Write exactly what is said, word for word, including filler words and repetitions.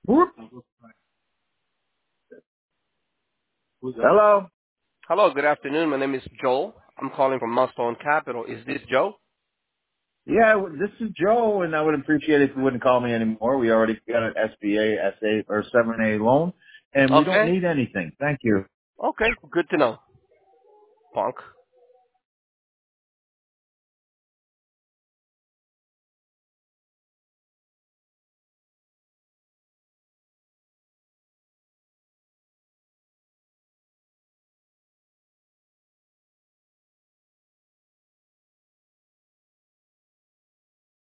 Whoop. Hello. Hello, good afternoon. My name is Joel. I'm calling from Milestone Capital. Is this Joe? Yeah, w- this is Joe, and I would appreciate it if you wouldn't call me anymore. We already got an S B A, S A, or seven A loan, and we don't Okay. need anything. Thank you. Okay. Good to know, punk.